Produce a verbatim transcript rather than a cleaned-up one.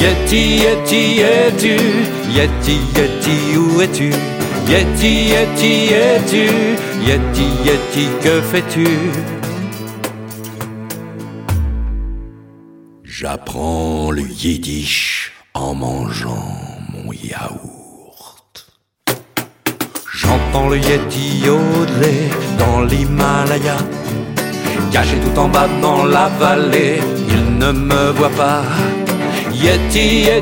Yeti, Yeti, es-tu? Yeti, Yeti, où es-tu? Yeti, Yeti, es-tu? Yeti, Yeti, que fais-tu? J'apprends le yiddish en mangeant mon yaourt. J'entends le Yeti yodler dans l'Himalaya. Caché tout en bas dans la vallée, il ne me voit pas. Yeti, Yeti.